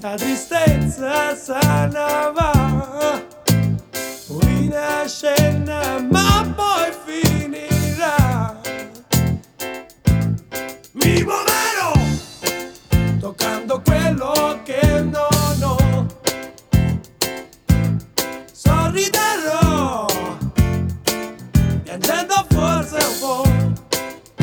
la tristezza sana va, una scena ma poi finirà. Vivo